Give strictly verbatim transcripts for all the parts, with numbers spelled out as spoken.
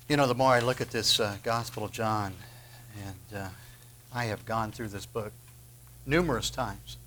You know, the more I look at this uh, Gospel of John, and uh, I have gone through this book numerous times,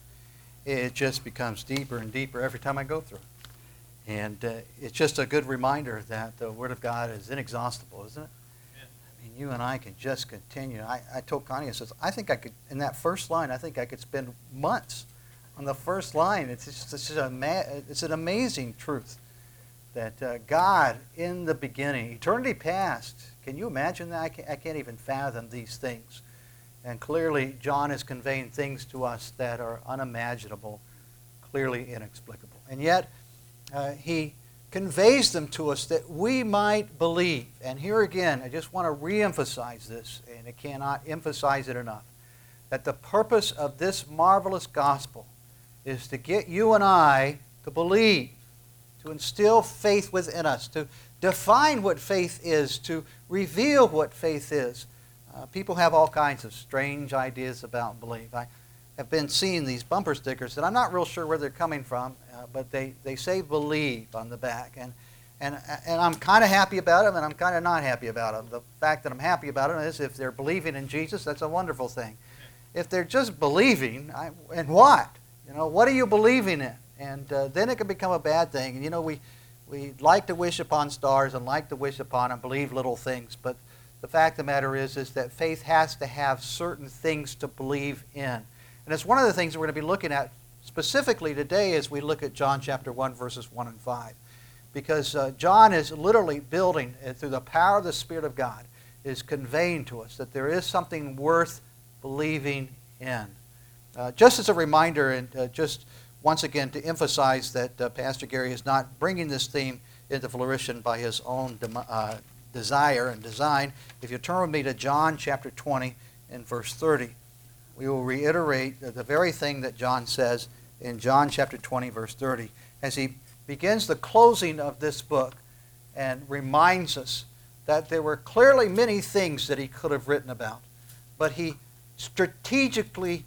it just becomes deeper and deeper every time I go through it. And uh, it's just a good reminder that the Word of God is inexhaustible, isn't it? Yeah. I mean, you and I can just continue. I, I told Connie, I says, I think I could, in that first line, I think I could spend months on the first line. It's just, it's, just a, it's an amazing truth. That uh, God, in the beginning, eternity past, can you imagine that? I can't, I can't even fathom these things. And clearly, John is conveying things to us that are unimaginable, clearly inexplicable. And yet, uh, he conveys them to us that we might believe. And here again, I just want to reemphasize this, and I cannot emphasize it enough, that the purpose of this marvelous gospel is to get you and I to believe, to instill faith within us, to define what faith is, to reveal what faith is. Uh, people have all kinds of strange ideas about belief. I have been seeing these bumper stickers that I'm not real sure where they're coming from, uh, but they, they say believe on the back. And, and, and I'm kind of happy about them, and I'm kind of not happy about them. The fact that I'm happy about them is if they're believing in Jesus, that's a wonderful thing. If they're just believing, I, and what? You know, what are you believing in? And uh, then it can become a bad thing. And you know, we, we like to wish upon stars and like to wish upon and believe little things. But the fact of the matter is, is that faith has to have certain things to believe in. And it's one of the things we're going to be looking at specifically today as we look at John chapter one, verses one and five. Because uh, John is literally building, uh, through the power of the Spirit of God, is conveying to us that there is something worth believing in. Uh, just as a reminder, and uh, just once again, to emphasize that uh, Pastor Gary is not bringing this theme into fruition by his own uh, desire and design. If you turn with me to John chapter twenty and verse thirty, we will reiterate the very thing that John says in John chapter twenty, verse thirty, as he begins the closing of this book and reminds us that there were clearly many things that he could have written about, but he strategically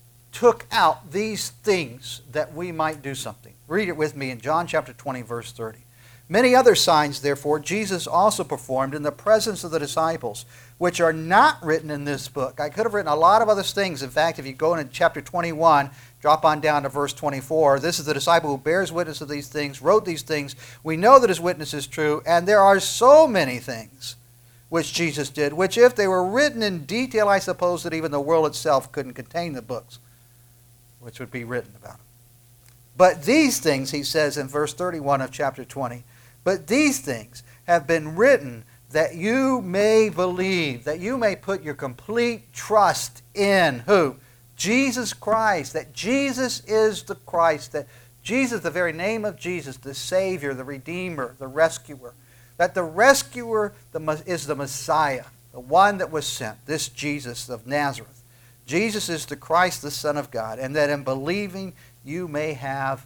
took out these things that we might do something. Read it with me in John chapter twenty, verse thirty. Many other signs, therefore, Jesus also performed in the presence of the disciples, which are not written in this book. I could have written a lot of other things. In fact, if you go into chapter twenty-one, drop on down to verse twenty-four, this is the disciple who bears witness of these things, wrote these things. We know that his witness is true, and there are so many things which Jesus did, which if they were written in detail, I suppose that even the world itself couldn't contain the books which would be written about him. But these things, he says in verse thirty-one of chapter twenty, but these things have been written that you may believe, that you may put your complete trust in who? Jesus Christ, that Jesus is the Christ, that Jesus, the very name of Jesus, the Savior, the Redeemer, the Rescuer, that the Rescuer is the Messiah, the one that was sent, this Jesus of Nazareth. Jesus is the Christ, the Son of God, and that in believing you may have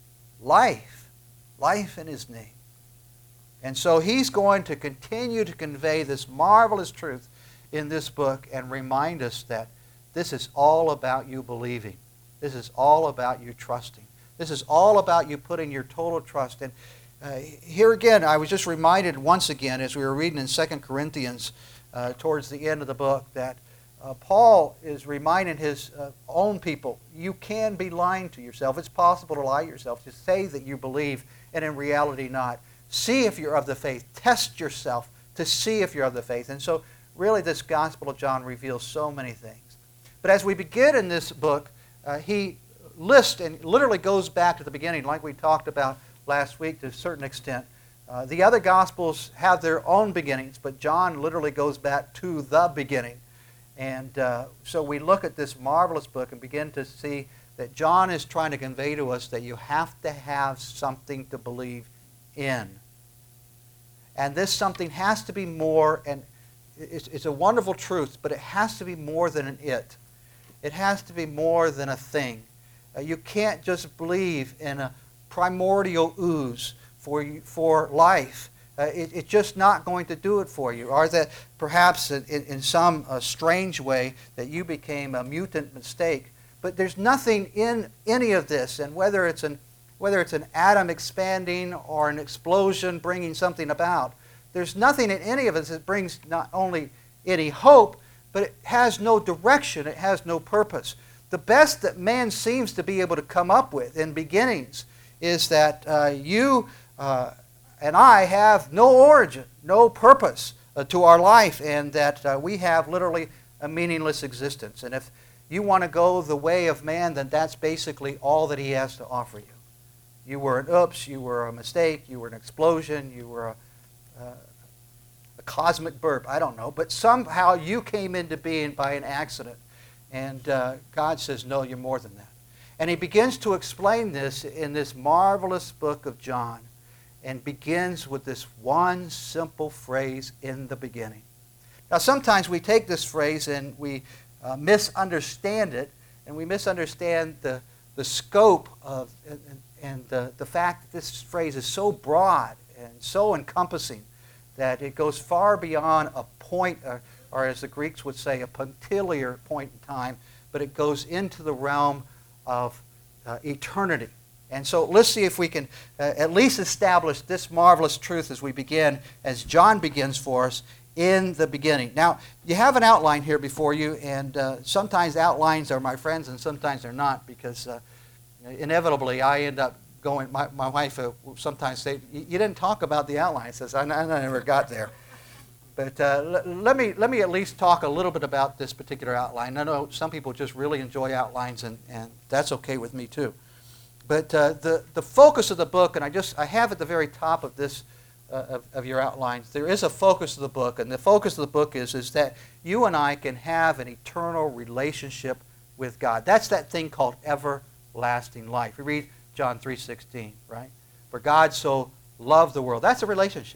life, life in his name. And so he's going to continue to convey this marvelous truth in this book and remind us that this is all about you believing. This is all about you trusting. This is all about you putting your total trust in. Uh, here again, I was just reminded once again as we were reading in Second Corinthians uh, towards the end of the book that Uh, Paul is reminding his uh, own people, you can be lying to yourself. It's possible to lie to yourself, to say that you believe, and in reality not. See if you're of the faith. Test yourself to see if you're of the faith. And so really this Gospel of John reveals so many things. But as we begin in this book, uh, he lists and literally goes back to the beginning, like we talked about last week to a certain extent. Uh, the other Gospels have their own beginnings, but John literally goes back to the beginning. And uh, so we look at this marvelous book and begin to see that John is trying to convey to us that you have to have something to believe in. And this something has to be more, and it's, it's a wonderful truth, but it has to be more than an it. It has to be more than a thing. Uh, you can't just believe in a primordial ooze for, for life. Uh, it, it's just not going to do it for you. Or that perhaps in, in some uh, strange way that you became a mutant mistake. But there's nothing in any of this, and whether it's an, whether it's an atom expanding or an explosion bringing something about, there's nothing in any of us that brings not only any hope, but it has no direction, it has no purpose. The best that man seems to be able to come up with in beginnings is that uh, you uh, and I have no origin, no purpose uh, to our life, and that uh, we have literally a meaningless existence. And if you want to go the way of man, then that's basically all that he has to offer you. You were an oops, you were a mistake, you were an explosion, you were a, uh, a cosmic burp, I don't know. But somehow you came into being by an accident. And uh, God says, no, you're more than that. And he begins to explain this in this marvelous book of John, and begins with this one simple phrase, in the beginning. Now sometimes we take this phrase and we uh, misunderstand it, and we misunderstand the, the scope of and, and the, the fact that this phrase is so broad and so encompassing that it goes far beyond a point, or, or as the Greeks would say, a punctiliar point in time, but it goes into the realm of uh, eternity. And so let's see if we can uh, at least establish this marvelous truth as we begin, as John begins for us, in the beginning. Now, you have an outline here before you, and uh, sometimes outlines are my friends and sometimes they're not, because uh, inevitably I end up going, my, my wife uh, will sometimes say, you didn't talk about the outline. It says, I, I never got there. But uh, l- let me let me at least talk a little bit about this particular outline. I know some people just really enjoy outlines, and, and that's okay with me too. But uh, the, the focus of the book, and I just I have at the very top of this uh, of, of your outlines, there is a focus of the book, and the focus of the book is, is that you and I can have an eternal relationship with God. That's that thing called everlasting life. We read John three sixteen, right? For God so loved the world. That's a relationship.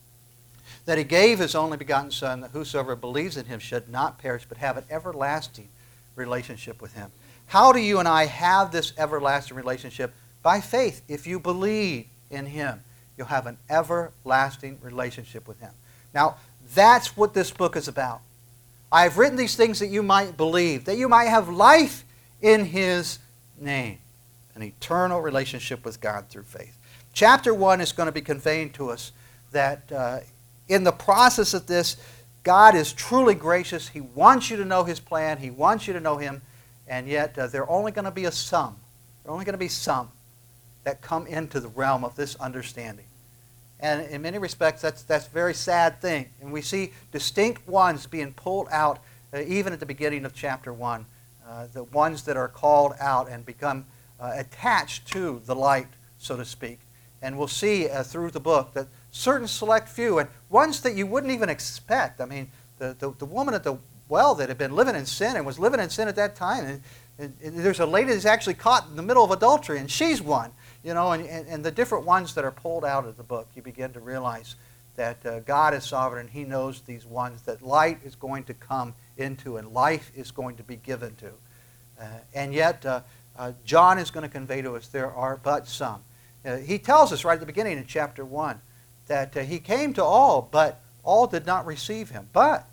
That he gave his only begotten Son, that whosoever believes in him should not perish, but have an everlasting relationship with him. How do you and I have this everlasting relationship? By faith. If you believe in him, you'll have an everlasting relationship with him. Now, that's what this book is about. I have written these things that you might believe, that you might have life in his name, an eternal relationship with God through faith. Chapter one is going to be conveying to us that uh, in the process of this, God is truly gracious. He wants you to know his plan. He wants you to know him. And yet, uh, there are only going to be a some. There are only going to be some that come into the realm of this understanding. And in many respects, that's, that's a very sad thing. And we see distinct ones being pulled out, uh, even at the beginning of chapter one. Uh, the ones that are called out and become uh, attached to the light, so to speak. And we'll see uh, through the book that certain select few, and ones that you wouldn't even expect. I mean, the, the, the woman at the well that had been living in sin and was living in sin at that time, and, and, and there's a lady that's actually caught in the middle of adultery, and she's one. You know, and, and, and the different ones that are pulled out of the book, you begin to realize that uh, God is sovereign. He knows these ones that light is going to come into and life is going to be given to. Uh, and yet, uh, uh, John is going to convey to us there are but some. Uh, he tells us right at the beginning in chapter one that uh, he came to all, but all did not receive him. But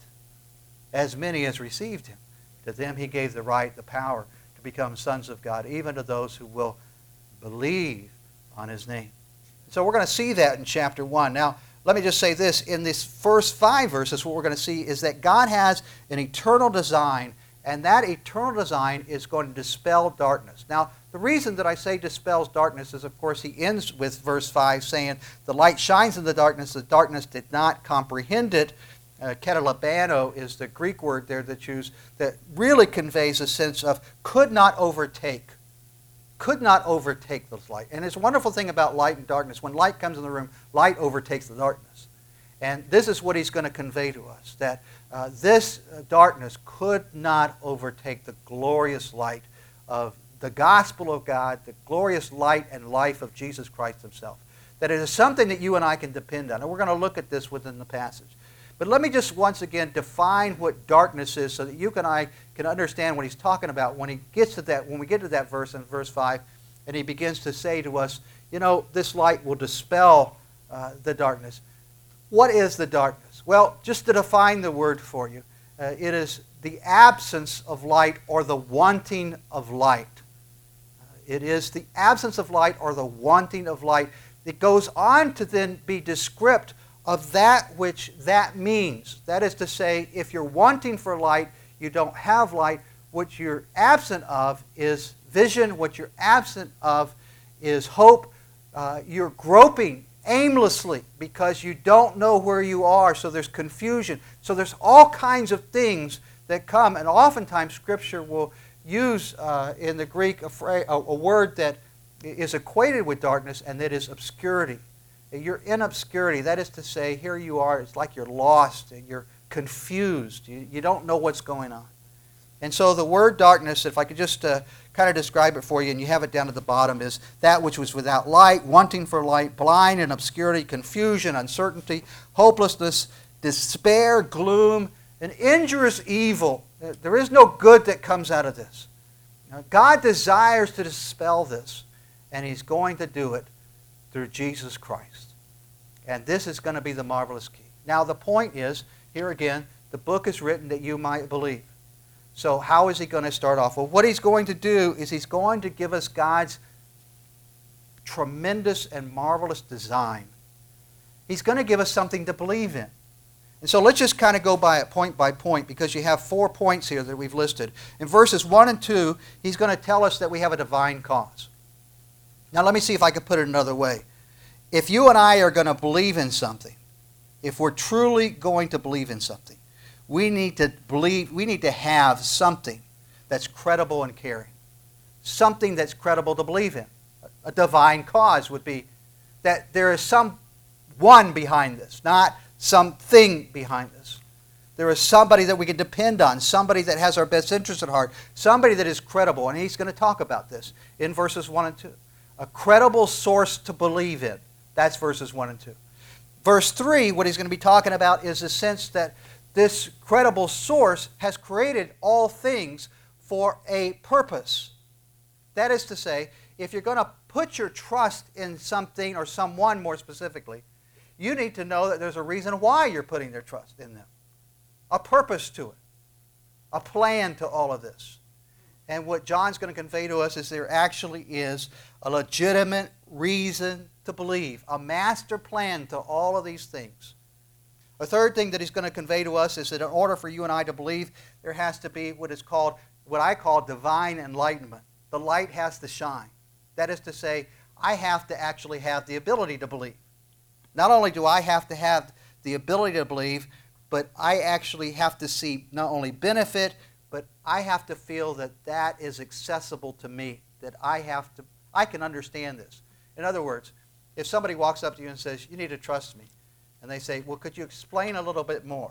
as many as received him, to them he gave the right, the power to become sons of God, even to those who will believe on his name. So we're going to see that in chapter one. Now, let me just say this. In these first five verses, what we're going to see is that God has an eternal design, and that eternal design is going to dispel darkness. Now, the reason that I say dispels darkness is, of course, he ends with verse five saying, the light shines in the darkness, the darkness did not comprehend it. Uh, Katalabano is the Greek word there that's used that really conveys a sense of could not overtake. Could not overtake the light. And it's a wonderful thing about light and darkness. When light comes in the room, light overtakes the darkness. And this is what he's going to convey to us, that uh, this uh, darkness could not overtake the glorious light of the gospel of God, the glorious light and life of Jesus Christ himself. That it is something that you and I can depend on. And we're going to look at this within the passage. But let me just once again define what darkness is so that you and I can understand what he's talking about when he gets to that, when we get to that verse in verse five, and he begins to say to us, you know, this light will dispel uh, the darkness. What is the darkness? Well, just to define the word for you, uh, it is the absence of light or the wanting of light. Uh, it is the absence of light or the wanting of light. It goes on to then be descriptive of that which that means. That is to say, if you're wanting for light, you don't have light. What you're absent of is vision. What you're absent of is hope. Uh, you're groping aimlessly because you don't know where you are, so there's confusion. So there's all kinds of things that come, and oftentimes Scripture will use uh, in the Greek a, phrase, a, a word that is equated with darkness, and that is obscurity. You're in obscurity. That is to say, here you are, it's like you're lost and you're confused. You, you don't know what's going on. And so the word darkness, if I could just uh, kind of describe it for you, and you have it down at the bottom, is that which was without light, wanting for light, blind in obscurity, confusion, uncertainty, hopelessness, despair, gloom, an injurious evil. There is no good that comes out of this. Now, God desires to dispel this, and He's going to do it through Jesus Christ. And this is going to be the marvelous key. Now the point is, here again, the book is written that you might believe. So how is He going to start off? Well, what He's going to do is He's going to give us God's tremendous and marvelous design. He's going to give us something to believe in. And so let's just kind of go by it point by point, because you have four points here that we've listed. In verses one and two, He's going to tell us that we have a divine cause. Now let me see if I can put it another way. If you and I are going to believe in something, if we're truly going to believe in something, we need to believe, we need to have something that's credible and caring. Something that's credible to believe in. A divine cause would be that there is some one behind this, not something behind this. There is somebody that we can depend on, somebody that has our best interest at heart, somebody that is credible, and He's going to talk about this in verses one and two. A credible source to believe in. That's verses one and two. Verse three, what he's going to be talking about is the sense that this credible source has created all things for a purpose. That is to say, if you're going to put your trust in something or someone more specifically, you need to know that there's a reason why you're putting their trust in them. A purpose to it. A plan to all of this. And what John's going to convey to us is there actually is a legitimate reason to believe. A master plan to all of these things. A third thing that he's going to convey to us is that in order for you and I to believe, there has to be what is called, what I call divine enlightenment. The light has to shine. That is to say, I have to actually have the ability to believe. Not only do I have to have the ability to believe, but I actually have to see not only benefit, but I have to feel that that is accessible to me, that I have to, I can understand this. In other words, if somebody walks up to you and says, you need to trust me, and they say, well, could you explain a little bit more?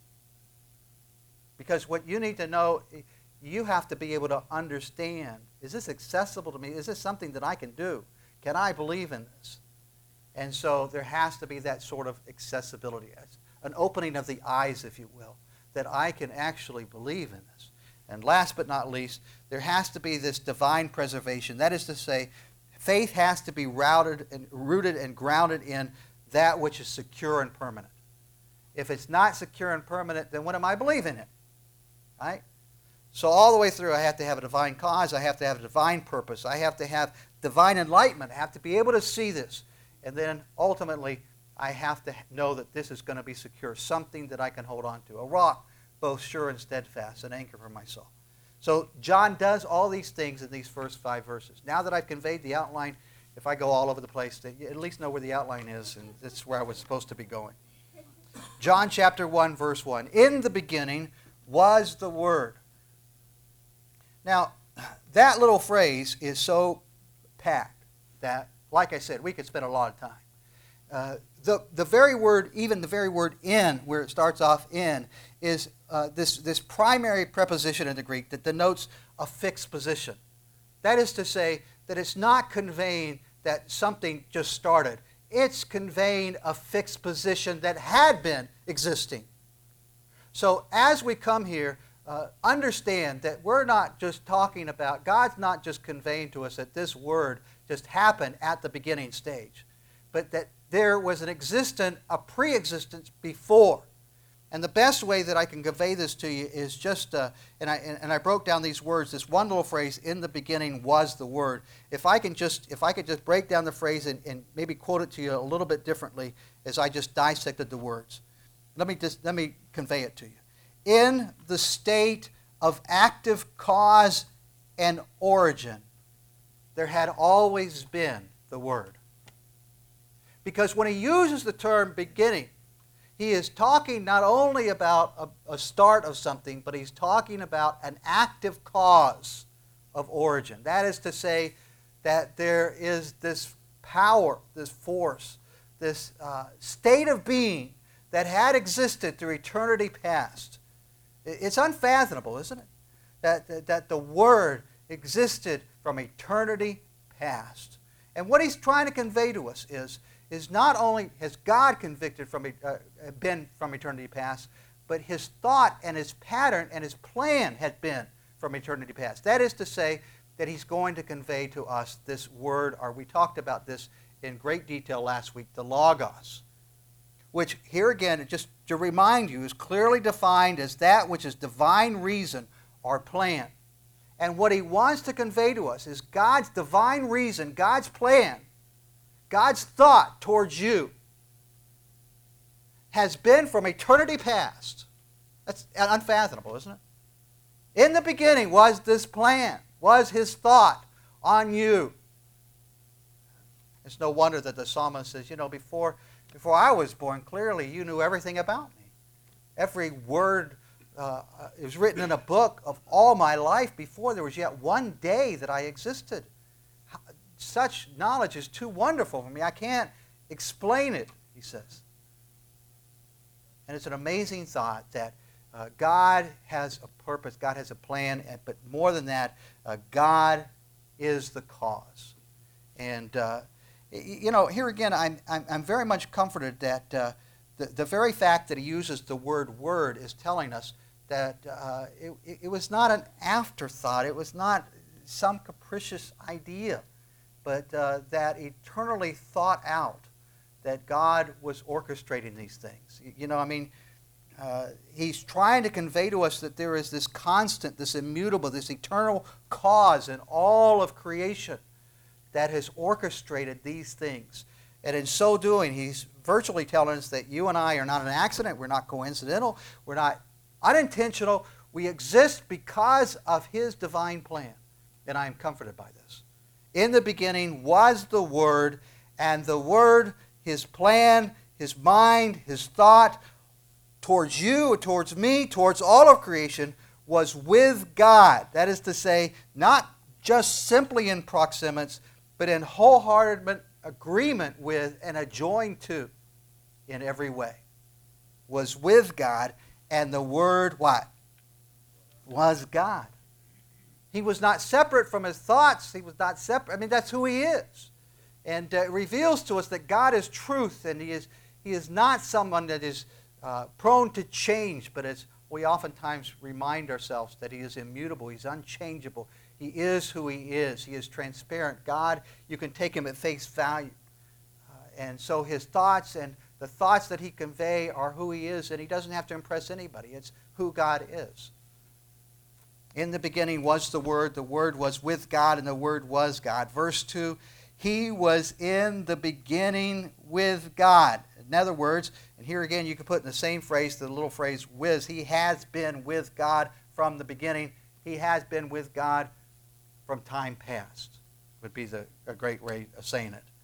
Because what you need to know, you have to be able to understand, is this accessible to me? Is this something that I can do? Can I believe in this? And so there has to be that sort of accessibility, an opening of the eyes, if you will, that I can actually believe in this. And last but not least, there has to be this divine preservation. That is to say, faith has to be rooted and, rooted and grounded in that which is secure and permanent. If it's not secure and permanent, then what am I believing in? Right? So all the way through, I have to have a divine cause. I have to have a divine purpose. I have to have divine enlightenment. I have to be able to see this. And then ultimately, I have to know that this is going to be secure, something that I can hold on to, a rock, both sure and steadfast, an anchor for my soul. So John does all these things in these first five verses. Now that I've conveyed the outline, if I go all over the place, you at least know where the outline is, and that's where I was supposed to be going. John chapter one, verse one. In the beginning was the Word. Now, that little phrase is so packed that, like I said, we could spend a lot of time. Uh, the, the very word, even the very word in, where it starts off in, is uh, this, this primary preposition in the Greek that denotes a fixed position. That is to say that it's not conveying that something just started. It's conveying a fixed position that had been existing. So as we come here, uh, understand that we're not just talking about, God's not just conveying to us that this word just happened at the beginning stage, but that there was an existence, a pre-existence before. And the best way that I can convey this to you is just, uh, and, I, and, and I broke down these words, this one little phrase, in the beginning was the Word. If I can just, if I could just break down the phrase and, and maybe quote it to you a little bit differently as I just dissected the words. Let me just, let me convey it to you. In the state of active cause and origin, there had always been the Word. Because when he uses the term beginning, he is talking not only about a, a start of something, but he's talking about an active cause of origin. That is to say that there is this power, this force, this uh, state of being that had existed through eternity past. It's unfathomable, isn't it? That, that, that the Word existed from eternity past. And what he's trying to convey to us is is not only has God convicted from uh, been from eternity past, but his thought and his pattern and his plan had been from eternity past. That is to say that he's going to convey to us this word, or we talked about this in great detail last week, the Logos, which here again, just to remind you, is clearly defined as that which is divine reason or plan. And what he wants to convey to us is God's divine reason, God's plan, God's thought towards you has been from eternity past. That's unfathomable, isn't it? In the beginning was this plan, was his thought on you. It's no wonder that the psalmist says, you know, before, before I was born, clearly you knew everything about me. Every word uh, was written in a book of all my life before there was yet one day that I existed. Such knowledge is too wonderful for me. I can't explain it, he says. And it's an amazing thought that uh, God has a purpose, God has a plan, and, but more than that, uh, God is the cause. And, uh, you know, here again, I'm, I'm, I'm very much comforted that uh, the, the very fact that he uses the word word is telling us that uh, it, it was not an afterthought. It was not some capricious idea, but uh, that eternally thought out, that God was orchestrating these things. You know, I mean, uh, he's trying to convey to us that there is this constant, this immutable, this eternal cause in all of creation that has orchestrated these things. And in so doing, he's virtually telling us that you and I are not an accident, we're not coincidental, we're not unintentional, we exist because of his divine plan. And I am comforted by this. In the beginning was the Word, and the Word, his plan, his mind, his thought towards you, towards me, towards all of creation, was with God. That is to say, not just simply in proximity, but in wholehearted agreement with and adjoined to in every way. Was with God, and the Word, what? Was God. He was not separate from his thoughts. He was not separate. I mean, that's who he is. And uh, it reveals to us that God is truth, and he is, he is not someone that is uh, prone to change, but as we oftentimes remind ourselves that he is immutable, he's unchangeable. He is who he is. He is transparent. God, you can take him at face value. Uh, and so his thoughts and the thoughts that he convey are who he is, and he doesn't have to impress anybody. It's who God is. In the beginning was the Word, the Word was with God, and the Word was God. Verse two, he was in the beginning with God. In other words, and here again you can put in the same phrase, the little phrase, with, he has been with God from the beginning. He has been with God from time past, would be the, a great way of saying it.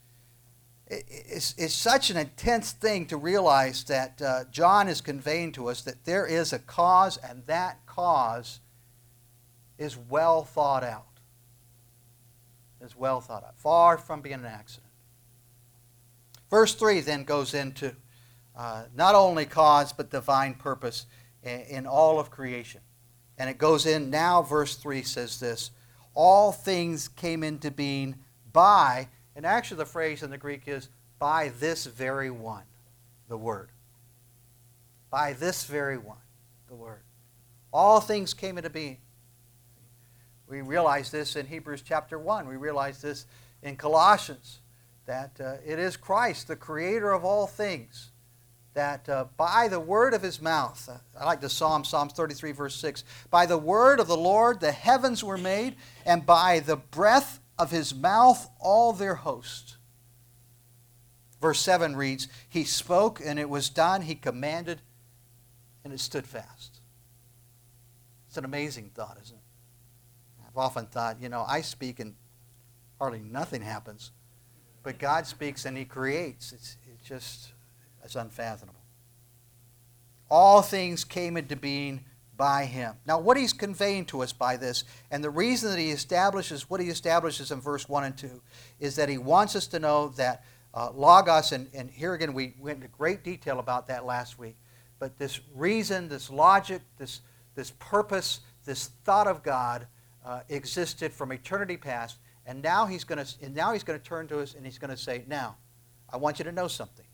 it it's, it's such an intense thing to realize that uh, John is conveying to us that there is a cause, and that cause is well thought out. Is well thought out. Far from being an accident. Verse three then goes into uh, not only cause but divine purpose in, in all of creation. And it goes in now, verse three says this, all things came into being by, and actually the phrase in the Greek is, by this very one, the Word. By this very one, the Word. All things came into being. We realize this in Hebrews chapter one. We realize this in Colossians, that uh, it is Christ, the creator of all things, that uh, by the word of his mouth, uh, I like the Psalm, Psalms thirty-three, verse six, by the word of the Lord the heavens were made, and by the breath of his mouth all their host. Verse seven reads, he spoke and it was done, he commanded and it stood fast. It's an amazing thought, isn't it? I've often thought, you know, I speak and hardly nothing happens, but God speaks and he creates. It's, it's just... It's unfathomable. All things came into being by him. Now, what he's conveying to us by this, and the reason that he establishes what he establishes in verse one and two, is that he wants us to know that uh, Logos, and, and here again we went into great detail about that last week, but this reason, this logic, this, this purpose, this thought of God uh, existed from eternity past, and now he's going to and now he's going to turn to us and he's going to say, now, I want you to know something.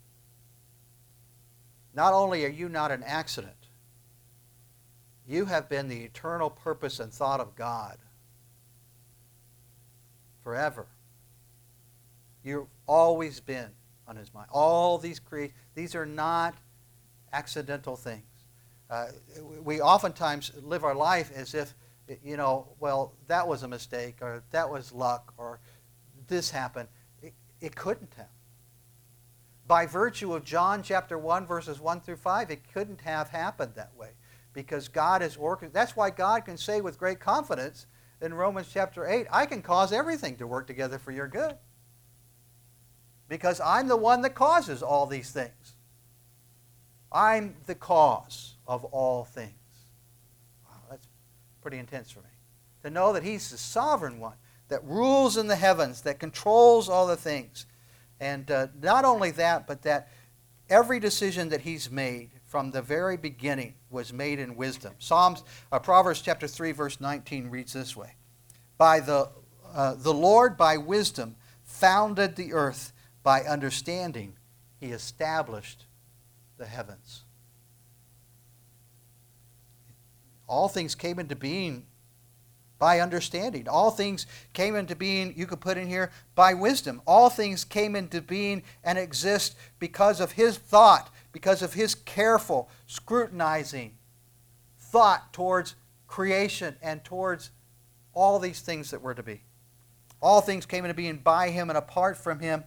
Not only are you not an accident, you have been the eternal purpose and thought of God forever. You've always been on his mind. All these crea- these are not accidental things. Uh, we oftentimes live our life as if, you know, well, that was a mistake, or that was luck, or this happened. It, it couldn't have. By virtue of John chapter one, verses one through five, it couldn't have happened that way. Because God is orchestrated. That's why God can say with great confidence in Romans chapter eight, I can cause everything to work together for your good. Because I'm the one that causes all these things. I'm the cause of all things. Wow, that's pretty intense for me. To know that he's the sovereign one that rules in the heavens, that controls all the things. And uh, not only that, but that every decision that he's made from the very beginning was made in wisdom. Psalms, uh, Proverbs chapter three, verse nineteen reads this way. By the, uh, the Lord by wisdom founded the earth, by understanding he established the heavens. All things came into being by understanding. All things came into being, you could put in here, by wisdom. All things came into being and exist because of his thought, because of his careful, scrutinizing thought towards creation and towards all these things that were to be. All things came into being by him, and apart from him,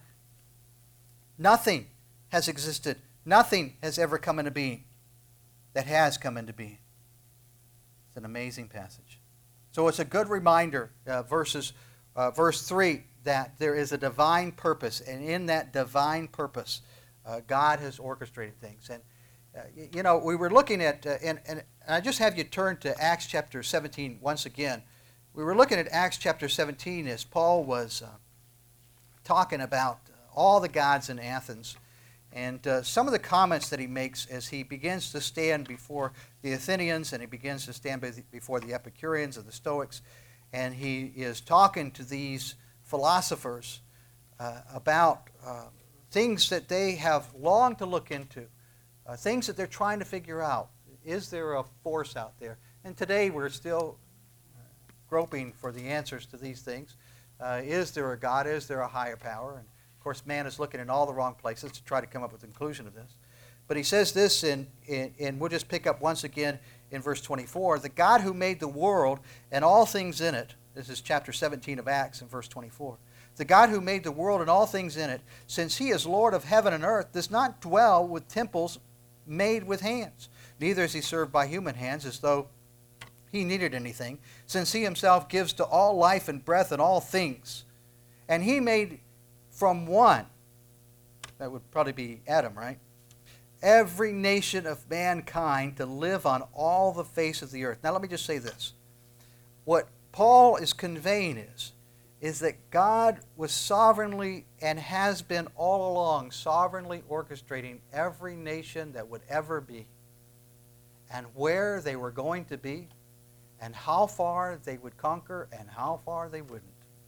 nothing has existed. Nothing has ever come into being that has come into being. It's an amazing passage. So it's a good reminder, uh, verses, uh, verse three, that there is a divine purpose, and in that divine purpose, uh, God has orchestrated things. And uh, you know, we were looking at, uh, and, and I just have you turn to Acts chapter seventeen once again. We were looking at Acts chapter seventeen as Paul was uh, talking about all the gods in Athens. And uh, some of the comments that he makes as he begins to stand before the Athenians and he begins to stand before the Epicureans and the Stoics, and he is talking to these philosophers uh, about uh, things that they have longed to look into, uh, things that they're trying to figure out. Is there a force out there? And today we're still groping for the answers to these things. Uh, is there a God? Is there a higher power? And of course, man is looking in all the wrong places to try to come up with a conclusion of this. But he says this, in, in, in we'll just pick up once again in verse twenty-four. The God who made the world and all things in it, this is chapter seventeen of Acts in verse twenty-four. The God who made the world and all things in it, since he is Lord of heaven and earth, does not dwell with temples made with hands. Neither is he served by human hands as though he needed anything, since he himself gives to all life and breath and all things. And he made from one, that would probably be Adam, right? Every nation of mankind to live on all the face of the earth. Now let me just say this. What Paul is conveying is, is that God was sovereignly and has been all along sovereignly orchestrating every nation that would ever be, and where they were going to be, and how far they would conquer and how far they wouldn't.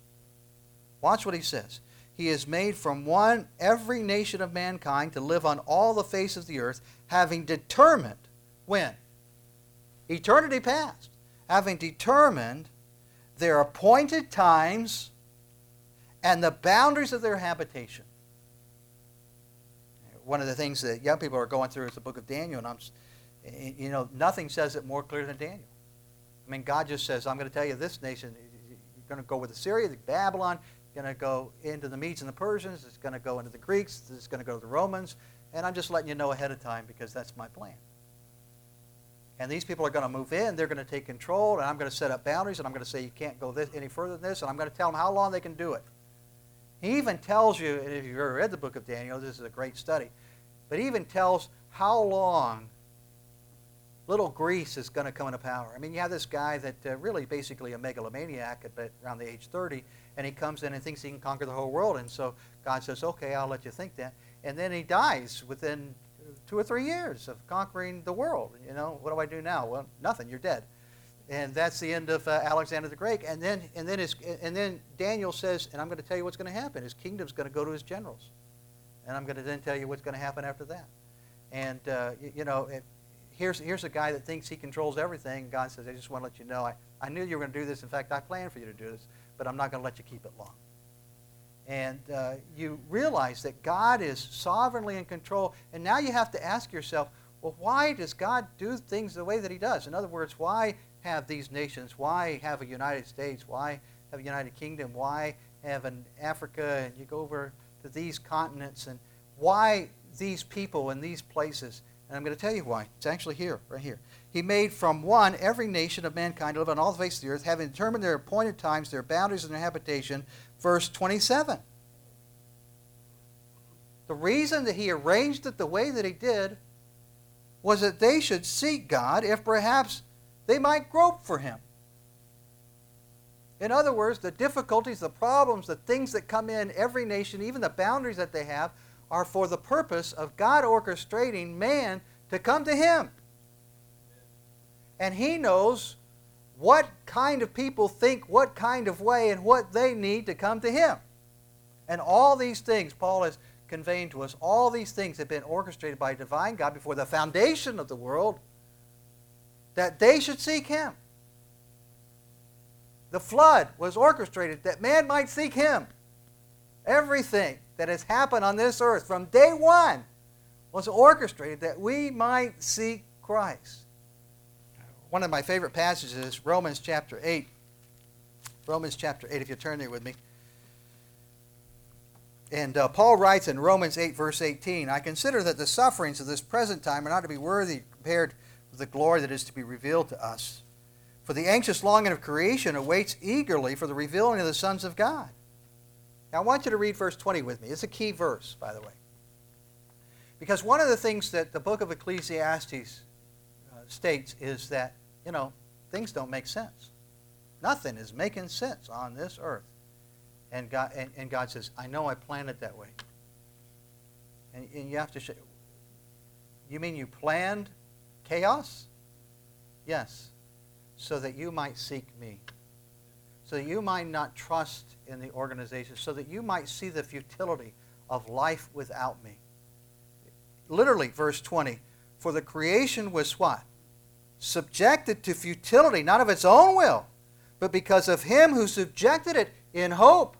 Watch what he says. He has made from one every nation of mankind to live on all the face of the earth, having determined, when? Eternity past. Having determined their appointed times and the boundaries of their habitation. one of the things that young people are going through is the book of Daniel, and I'm, you know, nothing says it more clear than Daniel. I mean, God just says, I'm going to tell you this nation, you're going to go with Assyria, Babylon, you're going to go into the Medes and the Persians, it's going to go into the Greeks, it's going to go to the Romans, and I'm just letting you know ahead of time because that's my plan. And these people are going to move in, they're going to take control, and I'm going to set up boundaries, and I'm going to say you can't go this, any further than this, and I'm going to tell them how long they can do it. He even tells you, and if you've ever read the book of Daniel, this is a great study, but he even tells how long little Greece is going to come into power. I mean, you have this guy that uh, really basically a megalomaniac at around the age thirty, and he comes in and thinks he can conquer the whole world, and so God says, okay, I'll let you think that. And then he dies within two or three years of conquering the world. You know, what do I do now? Well, nothing, you're dead. And that's the end of uh, Alexander the Great. And then, and, then his, and then Daniel says, and I'm going to tell you what's going to happen. His kingdom's going to go to his generals. And I'm going to then tell you what's going to happen after that. And, uh, you, you know, it, here's, here's a guy that thinks he controls everything. God says, I just want to let you know, I, I knew you were going to do this. In fact, I planned for you to do this, but I'm not going to let you keep it long. And uh, you realize that God is sovereignly in control. And now you have to ask yourself, well, why does God do things the way that he does? In other words, why have these nations? Why have a United States? Why have a United Kingdom? Why have an Africa? And you go over to these continents. And why these people in these places? And I'm going to tell you why. It's actually here, right here. He made from one every nation of mankind to live on all the face of the earth, having determined their appointed times, their boundaries, and their habitation. Verse twenty-seven. The reason that he arranged it the way that he did was that they should seek God if perhaps they might grope for him. In other words, the difficulties, the problems, the things that come in every nation, even the boundaries that they have, are for the purpose of God orchestrating man to come to him. And he knows what kind of people think what kind of way and what they need to come to him. And all these things, Paul is conveying to us, all these things have been orchestrated by divine God before the foundation of the world, that they should seek him. The flood was orchestrated that man might seek him. Everything that has happened on this earth from day one was orchestrated that we might seek Christ. One of my favorite passages is Romans chapter eight. Romans chapter eight, if you turn there with me. And uh, Paul writes in Romans eight, verse eighteen, I consider that the sufferings of this present time are not to be worthy compared with the glory that is to be revealed to us. For the anxious longing of creation awaits eagerly for the revealing of the sons of God. Now I want you to read verse twenty with me. It's a key verse, by the way. Because one of the things that the book of Ecclesiastes uh, states is that, you know, things don't make sense. Nothing is making sense on this earth. And God, and, and God says, I know I planned it that way. And, and you have to show, you mean you planned chaos? Yes. So that you might seek me. So that you might not trust in the organization. So that you might see the futility of life without me. Literally, verse twenty, for the creation was what? Subjected to futility, not of its own will, but because of him who subjected it in hope.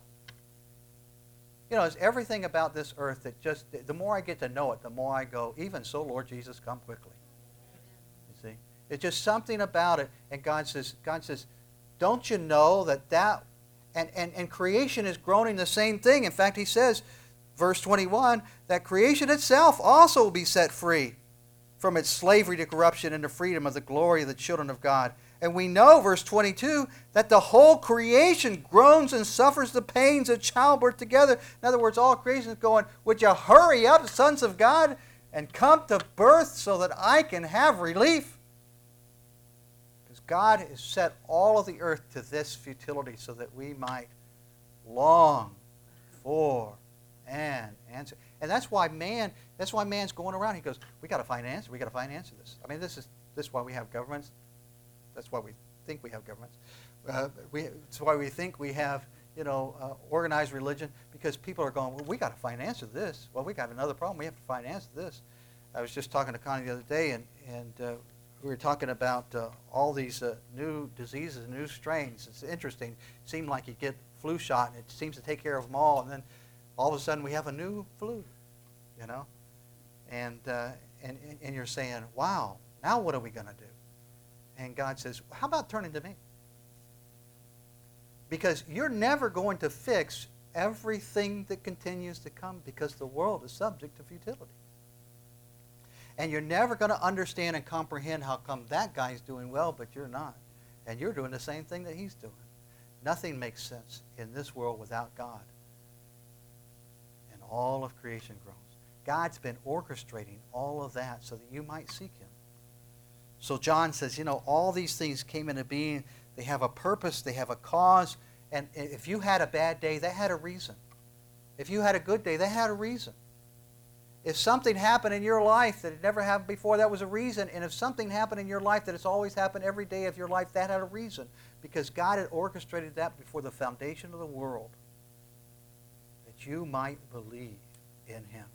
You know, it's everything about this earth that just, the more I get to know it, the more I go, even so, Lord Jesus, come quickly. You see? It's just something about it. And God says, God says, don't you know that that, and, and, and creation is groaning the same thing. In fact, he says, verse twenty-one, that creation itself also will be set free from its slavery to corruption into freedom of the glory of the children of God. And we know, verse twenty-two, that the whole creation groans and suffers the pains of childbirth together. In other words, all creation is going, would you hurry up, sons of God, and come to birth so that I can have relief? Because God has set all of the earth to this futility so that we might long for and answer. And that's why man, that's why man's going around. He goes, we got to find an answer. We got to find an answer to this. I mean, this is this is why we have governments. That's why we think we have governments. Uh, we, it's why we think we have, you know, uh, organized religion, because people are going, well, we got to find an answer to this. Well, we got another problem. We have to find an answer to this. I was just talking to Connie the other day, and, and uh, we were talking about uh, all these uh, new diseases, new strains. It's interesting. It seemed like you get flu shot, and it seems to take care of them all, and then all of a sudden we have a new flu, you know. And, uh, and, and you're saying, wow, now what are we going to do? And God says, how about turning to me? Because you're never going to fix everything that continues to come, because the world is subject to futility. And you're never going to understand and comprehend how come that guy's doing well, but you're not. And you're doing the same thing that he's doing. Nothing makes sense in this world without God. And all of creation groans. God's been orchestrating all of that so that you might seek him. So John says, you know, all these things came into being. They have a purpose. They have a cause. And if you had a bad day, they had a reason. If you had a good day, they had a reason. If something happened in your life that had never happened before, that was a reason. And if something happened in your life that has always happened every day of your life, that had a reason. Because God had orchestrated that before the foundation of the world, that you might believe in him.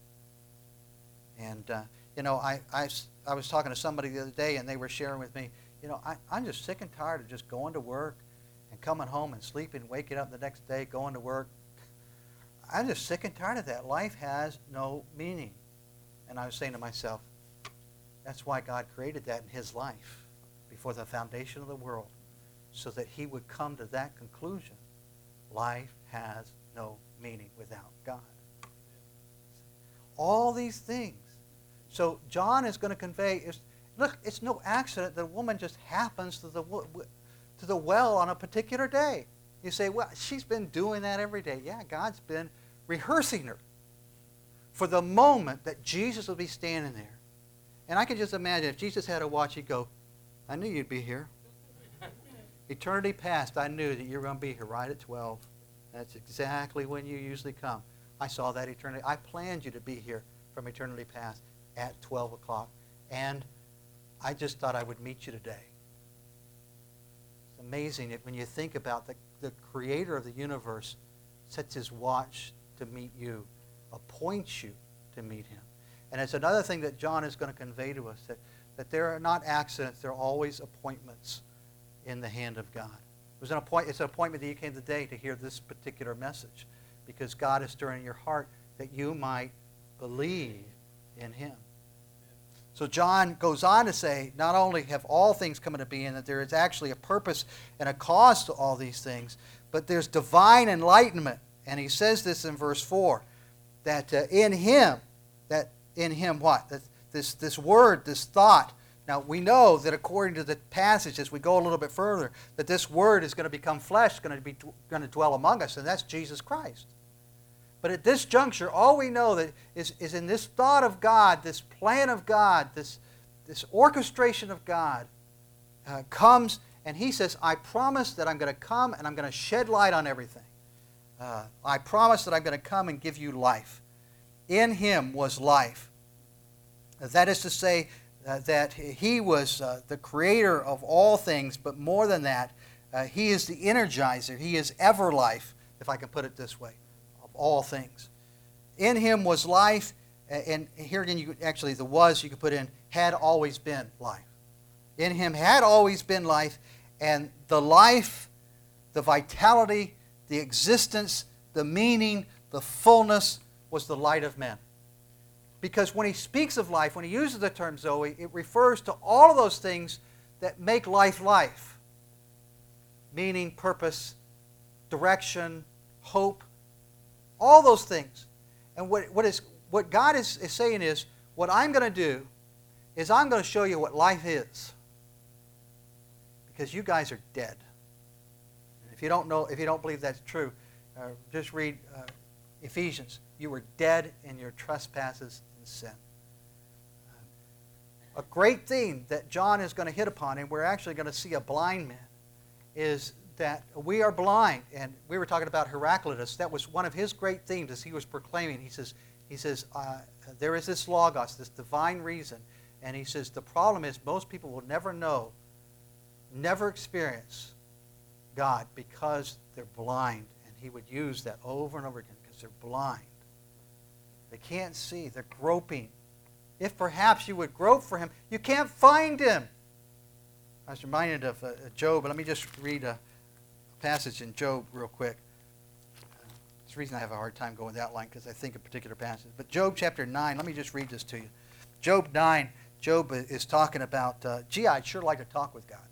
And, uh, you know, I, I, I was talking to somebody the other day, and they were sharing with me, you know, I, I'm just sick and tired of just going to work and coming home and sleeping, waking up the next day, going to work. I'm just sick and tired of that. Life has no meaning. And I was saying to myself, that's why God created that in his life before the foundation of the world, so that he would come to that conclusion. Life has no meaning without God. All these things. So John is going to convey, is, look, it's no accident that a woman just happens to the, to the well on a particular day. You say, well, she's been doing that every day. Yeah, God's been rehearsing her for the moment that Jesus will be standing there. And I can just imagine if Jesus had a watch, he'd go, I knew you'd be here. Eternity past, I knew that you were going to be here right at twelve. That's exactly when you usually come. I saw that eternity. I planned you to be here from eternity past at twelve o'clock. And I just thought I would meet you today. It's amazing that when you think about the, the creator of the universe sets his watch to meet you, appoints you to meet him. And it's another thing that John is going to convey to us, that, that there are not accidents, there are always appointments in the hand of God. It was an appoint, it's an appointment that you came today to hear this particular message, because God is stirring in your heart that you might believe in him. So John goes on to say, not only have all things come into being, that there is actually a purpose and a cause to all these things, but there's divine enlightenment. And he says this in verse four, that uh, in him, that in him what? That this, this word, this thought. Now we know that according to the passage, as we go a little bit further, that this word is going to become flesh, going to be going to dwell among us, and that's Jesus Christ. But at this juncture, all we know that is, is in this thought of God, this plan of God, this, this orchestration of God uh, comes, and he says, I promise that I'm going to come and I'm going to shed light on everything. Uh, I promise that I'm going to come and give you life. In him was life. That is to say uh, that he was uh, the creator of all things, but more than that, uh, he is the energizer. He is ever life, if I can put it this way, of all things. In him was life, and here again, you actually the was you could put in had always been life. In him had always been life, and the life, the vitality, the existence, the meaning, the fullness was the light of men. Because when he speaks of life, when he uses the term Zoe, it refers to all of those things that make life life. Meaning, purpose, direction, hope, all those things. And what, what, is, what God is, is saying is, what I'm going to do is I'm going to show you what life is. Because you guys are dead. If you don't know, if you don't believe that's true, uh, just read uh, Ephesians. You were dead in your trespasses and sin. Uh, a great theme that John is going to hit upon, and we're actually going to see a blind man, is that we are blind. And we were talking about Heraclitus. That was one of his great themes as he was proclaiming. He says, he says uh, there is this logos, this divine reason. And he says the problem is most people will never know, never experience God because they're blind. And he would use that over and over again because they're blind. They can't see. They're groping. If perhaps you would grope for him, you can't find him. I was reminded of uh, Job. Let me just read a passage in Job real quick. It's the reason I have a hard time going that line because I think of particular passages. But Job chapter nine, let me just read this to you. Job nine, Job is talking about, uh, gee, I'd sure like to talk with God.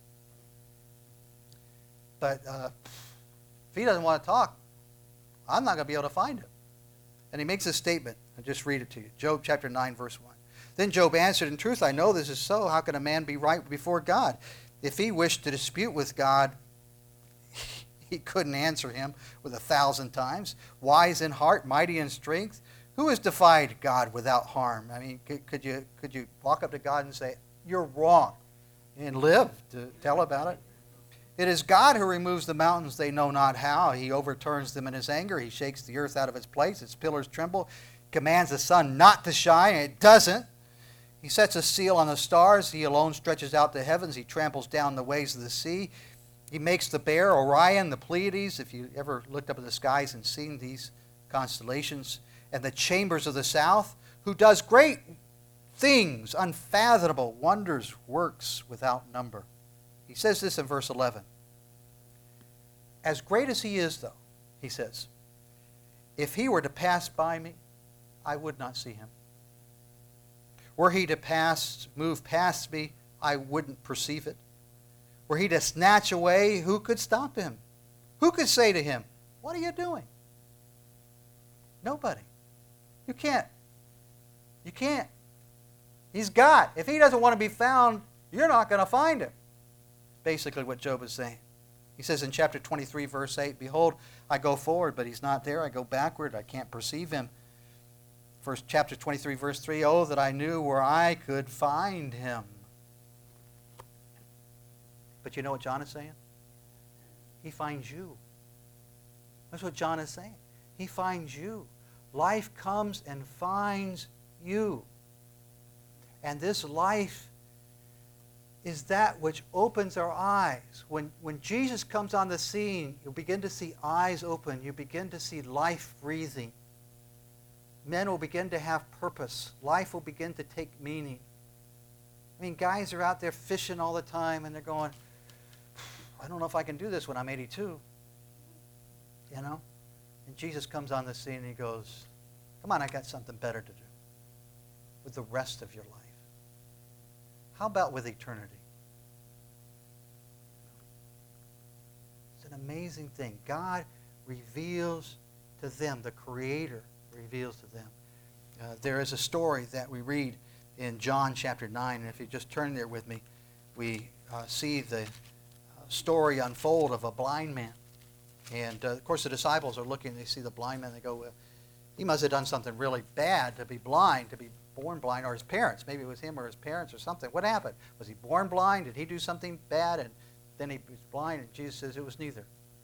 But uh, if he doesn't want to talk, I'm not going to be able to find him. And he makes a statement. I'll just read it to you. Job chapter nine, verse one. Then Job answered, in truth, I know this is so. How can a man be right before God? If he wished to dispute with God, he couldn't answer him with a thousand times. Wise in heart, mighty in strength. Who has defied God without harm? I mean, could, could you could you walk up to God and say, you're wrong, and live to tell about it? It is God who removes the mountains, they know not how. He overturns them in his anger. He shakes the earth out of its place. Its pillars tremble. Commands the sun not to shine, and it doesn't. He sets a seal on the stars. He alone stretches out the heavens. He tramples down the waves of the sea. He makes the Bear, Orion, the Pleiades, if you ever looked up in the skies and seen these constellations, and the chambers of the south, who does great things, unfathomable wonders, works without number. He says this in verse eleven. As great as he is, though, he says, if he were to pass by me, I would not see him. Were he to pass, move past me, I wouldn't perceive it. Were he to snatch away, who could stop him? Who could say to him, what are you doing? Nobody. You can't. You can't. He's God. If he doesn't want to be found, you're not going to find him. Basically what Job is saying. He says in chapter twenty-three, verse eight, behold, I go forward, but he's not there. I go backward. I can't perceive him. First chapter twenty-three, verse three, oh, that I knew where I could find him. But you know what John is saying? He finds you. That's what John is saying. He finds you. Life comes and finds you. And this life is that which opens our eyes. When, when Jesus comes on the scene, you begin to see eyes open. You begin to see life breathing. Men will begin to have purpose. Life will begin to take meaning. I mean, guys are out there fishing all the time, and they're going, I don't know if I can do this when I'm eighty-two. You know? And Jesus comes on the scene, and he goes, come on, I got something better to do with the rest of your life. How about with eternity? It's an amazing thing. God reveals to them, the Creator reveals to them. Uh, there is a story that we read in John chapter nine, and if you just turn there with me, we uh, see the uh, story unfold of a blind man. And uh, of course the disciples are looking, they see the blind man, they go, well, he must have done something really bad to be blind, to be born blind, or his parents. Maybe it was him or his parents or something. What happened? Was he born blind? Did he do something bad and then he was blind? And Jesus says it was neither.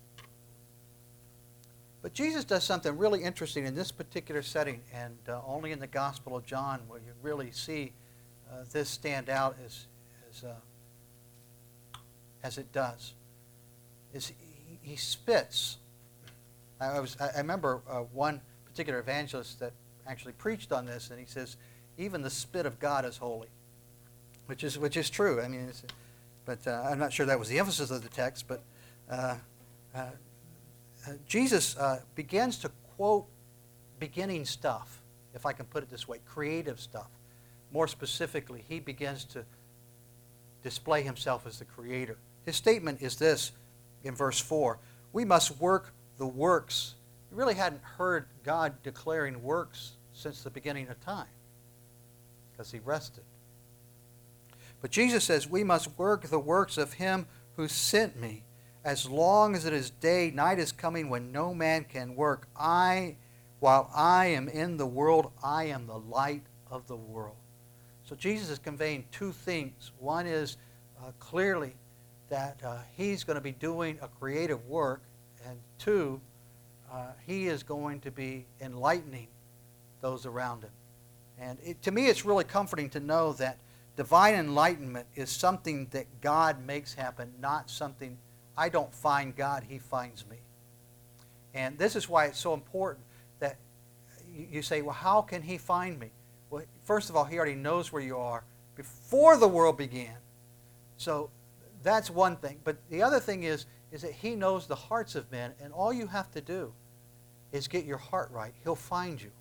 But Jesus does something really interesting in this particular setting, and uh, only in the Gospel of John will you really see uh, this stand out as as, uh, as it does. Is he, he spits. I, was, I remember uh, one particular evangelist that actually preached on this, and he says, even the spit of God is holy, which is which is true. I mean, it's, but uh, I'm not sure that was the emphasis of the text, but uh, uh, uh, Jesus uh, begins to quote beginning stuff, if I can put it this way, creative stuff. More specifically, he begins to display himself as the Creator. His statement is this in verse four, we must work the works. You really hadn't heard God declaring works since the beginning of time, because he rested. But Jesus says, we must work the works of him who sent me. As long as it is day, night is coming when no man can work. I, while I am in the world, I am the light of the world. So Jesus is conveying two things. One is uh, clearly that uh, he's going to be doing a creative work, and two, uh, he is going to be enlightening those around him. And it, to me, it's really comforting to know that divine enlightenment is something that God makes happen, not something I don't find God, he finds me. And this is why it's so important that you say, well, how can he find me? Well, first of all, he already knows where you are before the world began. So that's one thing. But the other thing is, is that he knows the hearts of men, and all you have to do is get your heart right. He'll find you.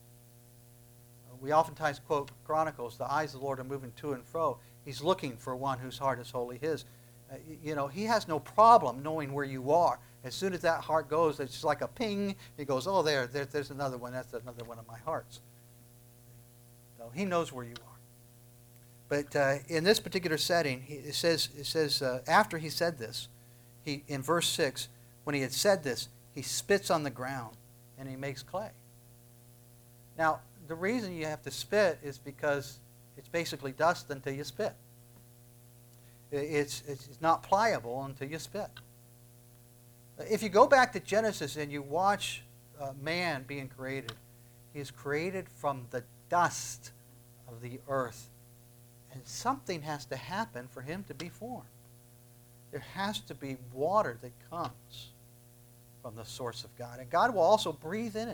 We oftentimes quote Chronicles, the eyes of the Lord are moving to and fro. He's looking for one whose heart is wholly his. Uh, you know, he has no problem knowing where you are. As soon as that heart goes, it's just like a ping. He goes, oh, there, there there's another one. That's another one of my hearts. So he knows where you are. But uh, in this particular setting, he, it says, it says uh, after he said this, he in verse six, when he had said this, he spits on the ground and he makes clay. Now, the reason you have to spit is because it's basically dust until you spit. It's, it's not pliable until you spit. If you go back to Genesis and you watch uh, man being created, he is created from the dust of the earth. And something has to happen for him to be formed. There has to be water that comes from the source of God. And God will also breathe in him.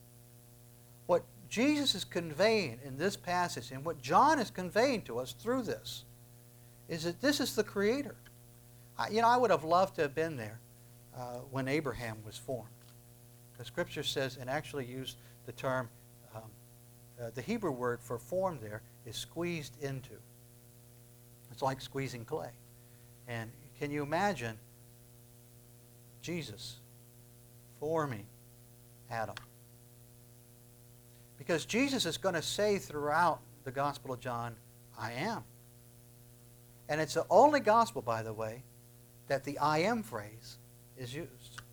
What Jesus is conveying in this passage, and what John is conveying to us through this, is that this is the Creator. I, you know, I would have loved to have been there uh, when Abraham was formed. The Scripture says, and actually used the term, um, uh, the Hebrew word for formed there is squeezed into. It's like squeezing clay. And can you imagine Jesus forming Adam? Because Jesus is going to say throughout the Gospel of John, I am. And it's the only gospel, by the way, that the I am phrase is used,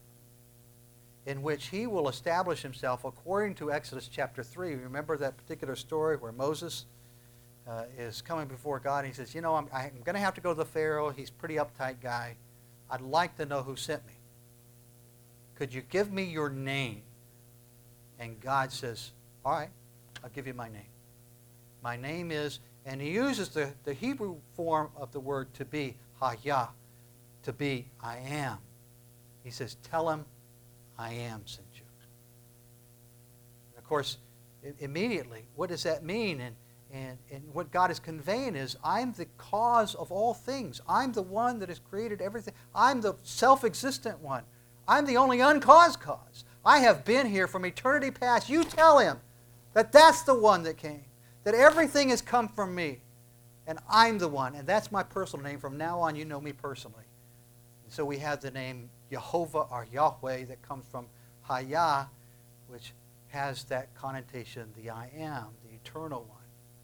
in which he will establish himself according to Exodus chapter three. Remember that particular story where Moses uh, is coming before God and he says, you know, I'm, I'm going to have to go to the Pharaoh. He's a pretty uptight guy. I'd like to know who sent me. Could you give me your name? And God says, all right, I'll give you my name. My name is, and he uses the, the Hebrew form of the word to be, Hayah, to be, I am. He says, tell him, I am sent you. And of course, immediately, what does that mean? And, and, and what God is conveying is, I'm the cause of all things. I'm the one that has created everything. I'm the self-existent one. I'm the only uncaused cause. I have been here from eternity past. You tell him that that's the one that came, that everything has come from me, and I'm the one, and that's my personal name. From now on, you know me personally. And so we have the name Jehovah or Yahweh that comes from Hayah, which has that connotation, the I am, the eternal one.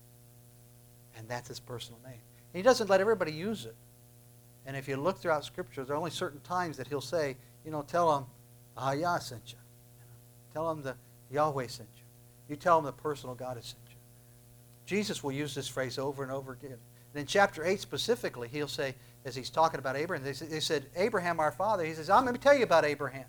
And that's his personal name. And he doesn't let everybody use it. And if you look throughout Scripture, there are only certain times that he'll say, you know, tell them Hayah sent you. You know, tell them the Yahweh sent you. You tell them the personal God has sent you. Jesus will use this phrase over and over again. And in chapter eight specifically, he'll say, as he's talking about Abraham, they said, they said Abraham our father. He says, I'm going to tell you about Abraham.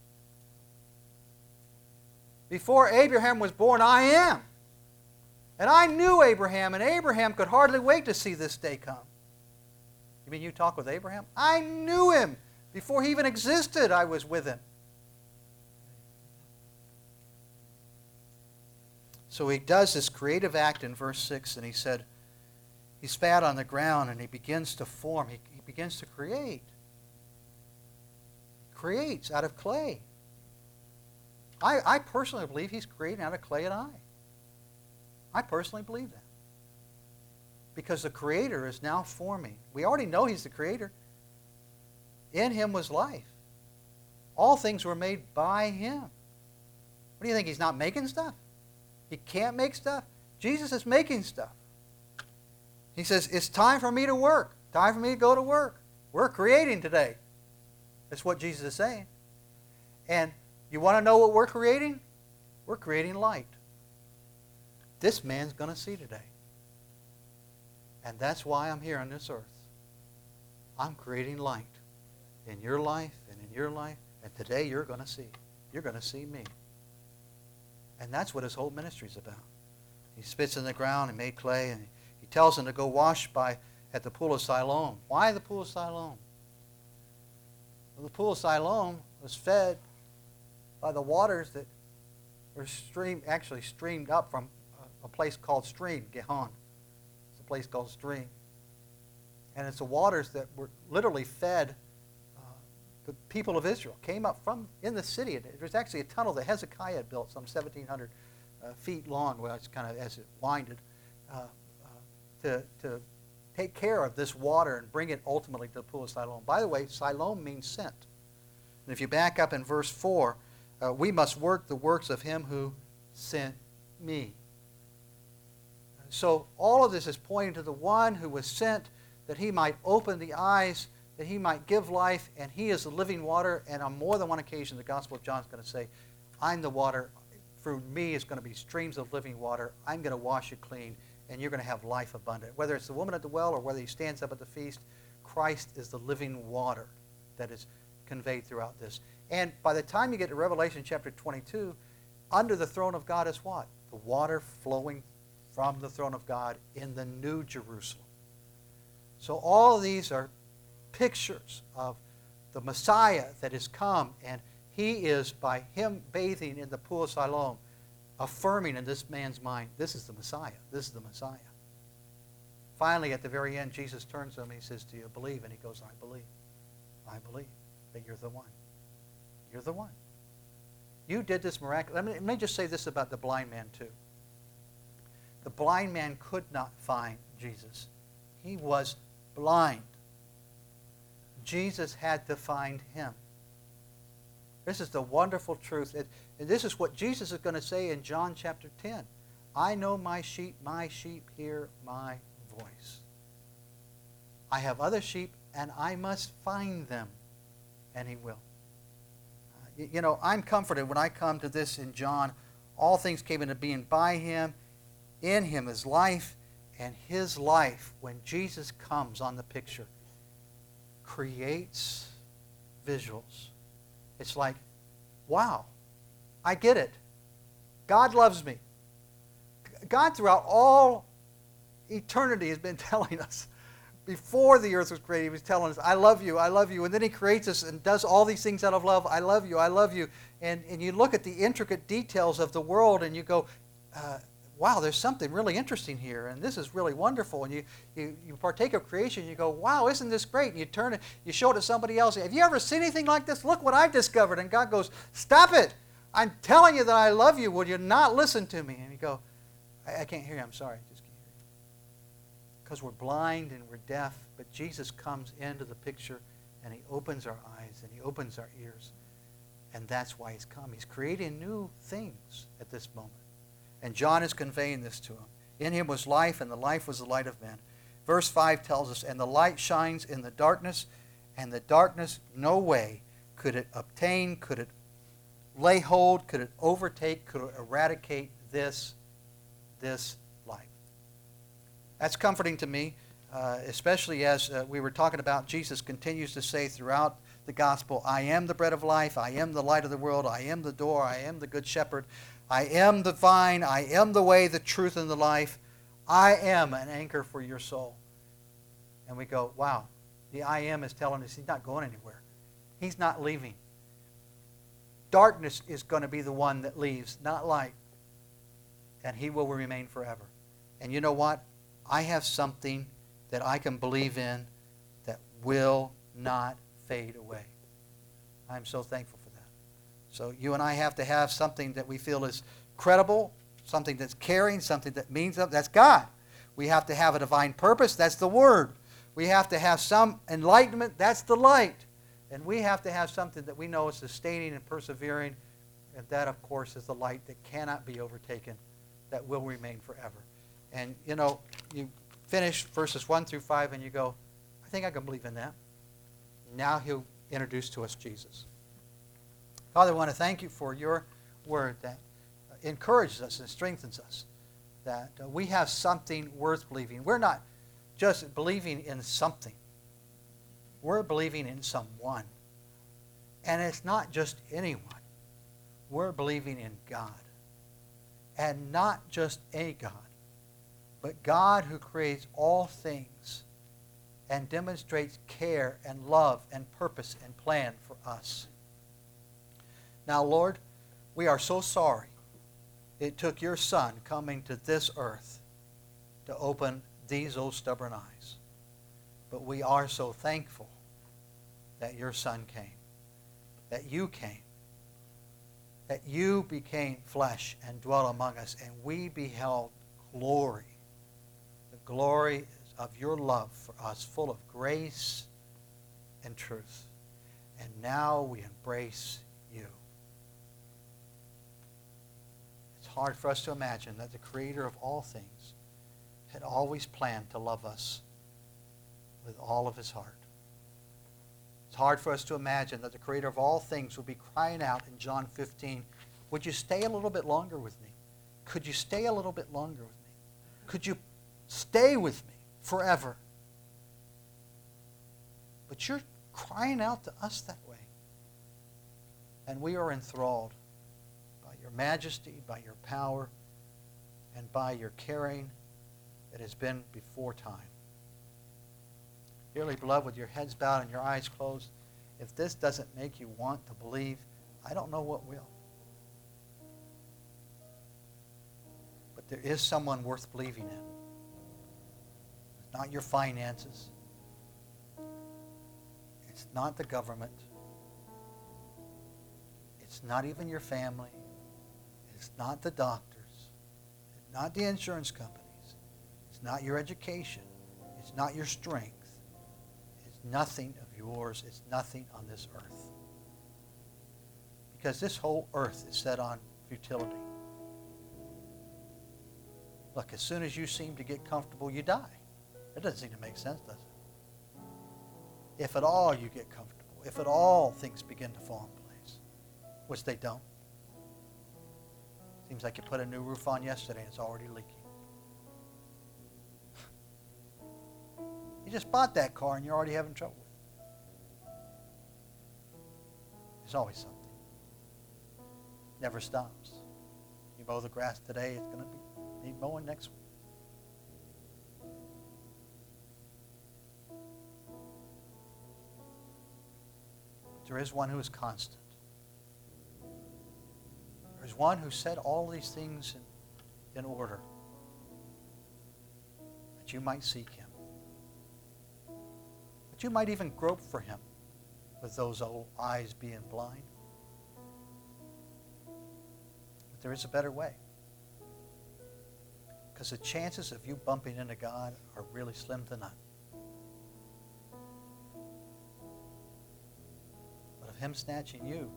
Before Abraham was born, I am. And I knew Abraham, and Abraham could hardly wait to see this day come. You mean you talk with Abraham? I knew him. Before he even existed, I was with him. So he does this creative act in verse six, and he said, he spat on the ground, and he begins to form. He, he begins to create. He creates out of clay. I, I personally believe he's creating out of clay and I. I personally believe that. Because the Creator is now forming. We already know he's the Creator. In him was life. All things were made by him. What do you think? He's not making stuff? He can't make stuff? Jesus is making stuff. He says, it's time for me to work. Time for me to go to work. We're creating today. That's what Jesus is saying. And you want to know what we're creating? We're creating light. This man's going to see today. And that's why I'm here on this earth. I'm creating light in your life and in your life. And today you're going to see. You're going to see me. And that's what his whole ministry is about. He spits in the ground and made clay, and he tells them to go wash by at the pool of Siloam. Why the pool of Siloam? Well, the pool of Siloam was fed by the waters that were streamed, actually streamed up from a place called Stream, Gihon. It's a place called Stream. And it's the waters that were literally fed uh, the people of Israel came up from in the city. There's actually a tunnel that Hezekiah had built, some seventeen hundred uh, feet long, well, it's kind of as it winded, uh, uh, to, to take care of this water and bring it ultimately to the pool of Siloam. By the way, Siloam means sent. And if you back up in verse four, uh, we must work the works of him who sent me. So all of this is pointing to the one who was sent that he might open the eyes, that he might give life, and he is the living water. And on more than one occasion, the Gospel of John is going to say, I'm the water. Through me is going to be streams of living water. I'm going to wash you clean, and you're going to have life abundant. Whether it's the woman at the well or whether he stands up at the feast, Christ is the living water that is conveyed throughout this. And by the time you get to Revelation chapter twenty-two, under the throne of God is what? The water flowing from the throne of God in the New Jerusalem. So all of these are pictures of the Messiah that has come, and he is, by him bathing in the pool of Siloam, affirming in this man's mind, this is the Messiah, this is the Messiah. Finally, at the very end, Jesus turns to him and he says, do you believe? And he goes, I believe. I believe that you're the one. You're the one. You did this miraculous. Let me, let me just say this about the blind man too. The blind man could not find Jesus. He was blind. Jesus had to find him. This is the wonderful truth. And this is what Jesus is going to say in John chapter ten. I know my sheep, my sheep hear my voice. I have other sheep, and I must find them, and he will. Uh, you know, I'm comforted when I come to this in John. All things came into being by him. In him is life, and his life, when Jesus comes on the picture, creates visuals. It's like, wow, I get it. God loves me. God throughout all eternity has been telling us, before the earth was created, he was telling us, I love you, I love you. And then he creates us and does all these things out of love. I love you, I love you. And, and you look at the intricate details of the world and you go, uh, wow, there's something really interesting here, and this is really wonderful. And you, you, you partake of creation, and you go, wow, isn't this great? And you turn it, you show it to somebody else. Have you ever seen anything like this? Look what I've discovered. And God goes, stop it. I'm telling you that I love you. Will you not listen to me? And you go, I, I can't hear you. I'm sorry. I just can't hear you. Because we're blind and we're deaf, but Jesus comes into the picture, and he opens our eyes, and he opens our ears. And that's why he's come. He's creating new things at this moment. And John is conveying this to him. In him was life, and the life was the light of men. Verse five tells us, and the light shines in the darkness, and the darkness no way could it obtain, could it lay hold, could it overtake, could it eradicate this, this light. That's comforting to me, uh, especially as uh, we were talking about, Jesus continues to say throughout the gospel, I am the bread of life, I am the light of the world, I am the door, I am the good shepherd. I am the vine, I am the way, the truth, and the life. I am an anchor for your soul. And we go, wow, the I am is telling us he's not going anywhere. He's not leaving. Darkness is going to be the one that leaves, not light. And he will remain forever. And you know what? I have something that I can believe in that will not fade away. I'm so thankful for that. So you and I have to have something that we feel is credible, something that's caring, something that means something. That's God. We have to have a divine purpose. That's the Word. We have to have some enlightenment. That's the light. And we have to have something that we know is sustaining and persevering. And that, of course, is the light that cannot be overtaken, that will remain forever. And, you know, you finish verses one through five and you go, I think I can believe in that. Now he'll introduce to us Jesus. Father, I want to thank you for your word that encourages us and strengthens us, that uh, we have something worth believing. We're not just believing in something. We're believing in someone. And it's not just anyone. We're believing in God. And not just a God, but God who creates all things and demonstrates care and love and purpose and plan for us. Now, Lord, we are so sorry it took your Son coming to this earth to open these old stubborn eyes. But we are so thankful that your Son came. that you came, that you became flesh and dwelt among us, and we beheld glory. The glory of your love for us, full of grace and truth. And now we embrace you. It's hard for us to imagine that the Creator of all things had always planned to love us with all of his heart. It's hard for us to imagine that the Creator of all things would be crying out in John fifteen, would you stay a little bit longer with me? Could you stay a little bit longer with me? Could you stay with me forever? But you're crying out to us that way. And we are enthralled by your majesty, by your power, and by your caring that has been before time. Dearly beloved, with your heads bowed and your eyes closed, if this doesn't make you want to believe, I don't know what will. But there is someone worth believing in. It's not your finances. It's not the government. It's not even your family. It's not the doctors. It's not the insurance companies. It's not your education. It's not your strength. It's nothing of yours. It's nothing on this earth. Because this whole earth is set on futility. Look, as soon as you seem to get comfortable, you die. It doesn't seem to make sense, does it? If at all you get comfortable, if at all things begin to fall in place, which they don't. Seems like you put a new roof on yesterday and it's already leaking. You just bought that car and you're already having trouble with it. There's always something. Never stops. You mow the grass today, it's going to be need mowing next week. There is one who is constant. There is one who set all these things in, in order that you might seek him. That you might even grope for him with those old eyes being blind. But there is a better way. Because the chances of you bumping into God are really slim to none. But of him snatching you,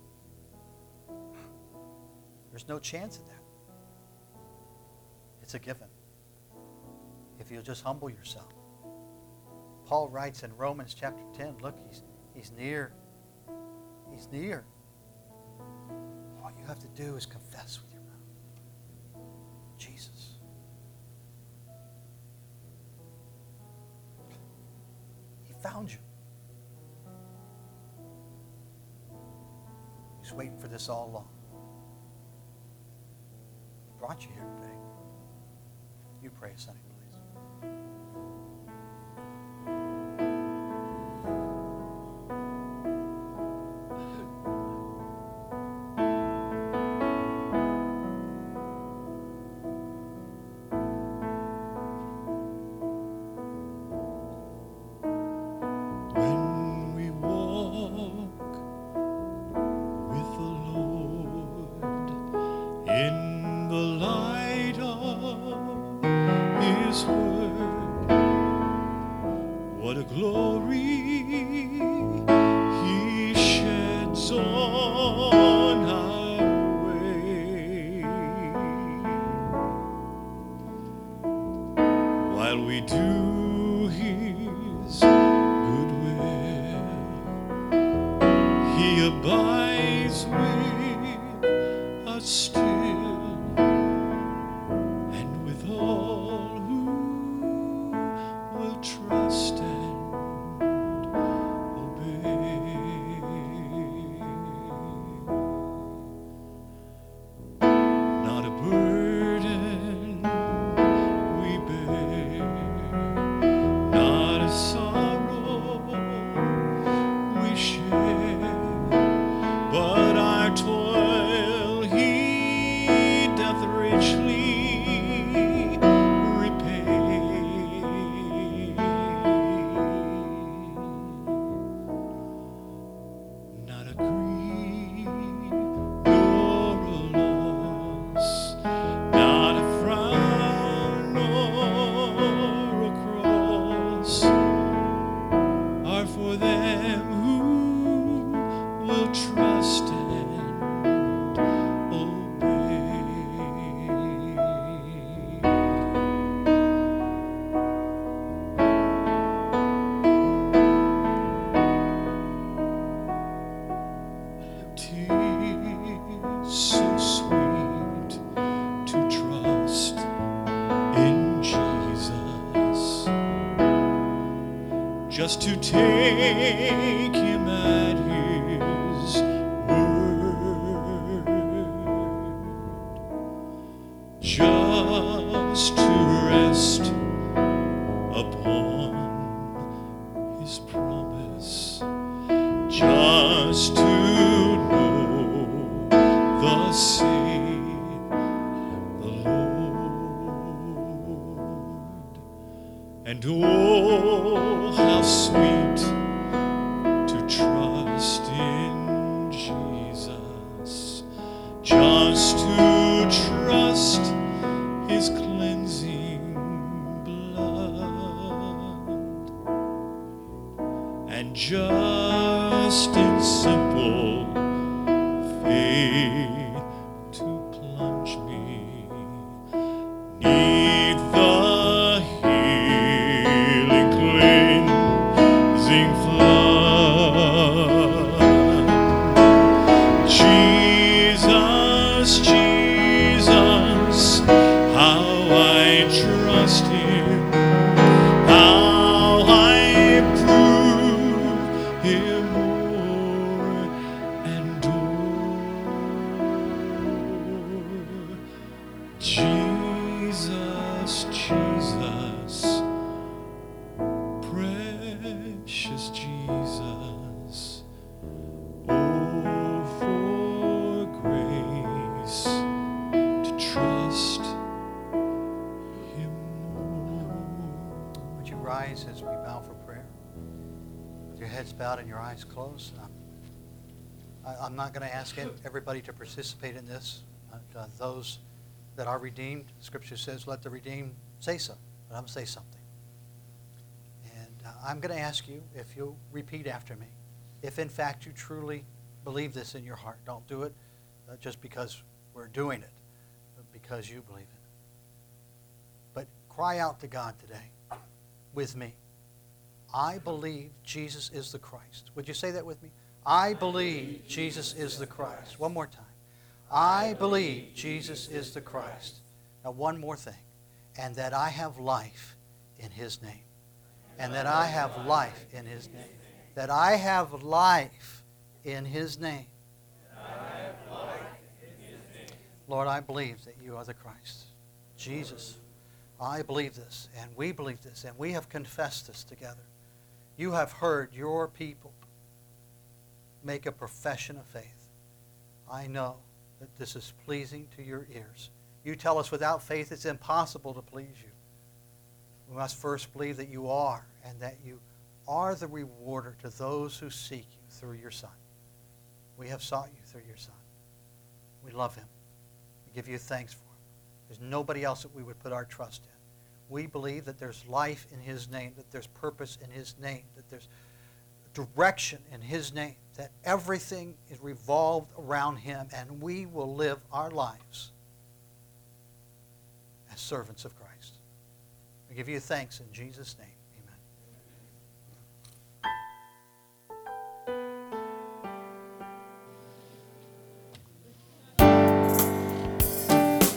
there's no chance of that. It's a given. If you'll just humble yourself. Paul writes in Romans chapter ten, look, he's, he's near. He's near. All you have to do is confess with your mouth. Jesus. He found you. He's waiting for this all along. He brought you here today. You pray a second, please. Trust and just to take him at his word, just to rest upon his promise, just to know thus saith the Lord. And oh, how sweet to trust in Jesus, just to trust his cleansing blood, and just in simple faith to plunge me 'neath the healing cleansing flood. Jesus, Jesus, how I trust him, how I prove him more and more. Jesus, Jesus, precious Jesus, oh, for grace to trust him more. Would you rise as we bow for prayer? With your heads bowed and your eyes closed. Um, I, I'm not going to ask everybody to participate in this. Uh, uh, those that are redeemed, Scripture says, let the redeemed say so. But I'm going to say something. And uh, I'm going to ask you if you'll repeat after me. If in fact you truly believe this in your heart, don't do it uh, just because we're doing it, but because you believe it. But cry out to God today with me. I believe Jesus is the Christ. Would you say that with me? I believe Jesus is the Christ. One more time. I believe Jesus is the Christ. Now one more thing. And that I have life in his name. And that I have life in his name. That I have life in his name. Lord, I believe that you are the Christ. Jesus, I believe this, and we believe this, and we have confessed this together. You have heard your people make a profession of faith. I know that this is pleasing to your ears. You tell us without faith it's impossible to please you. We must first believe that you are, and that you are the rewarder to those who seek you through your Son. We have sought you through your Son. We love him. We give you thanks for him. There's nobody else that we would put our trust in. We believe that there's life in his name, that there's purpose in his name, that there's direction in his name, that everything is revolved around him, and we will live our lives as servants of Christ. We give you thanks in Jesus' name.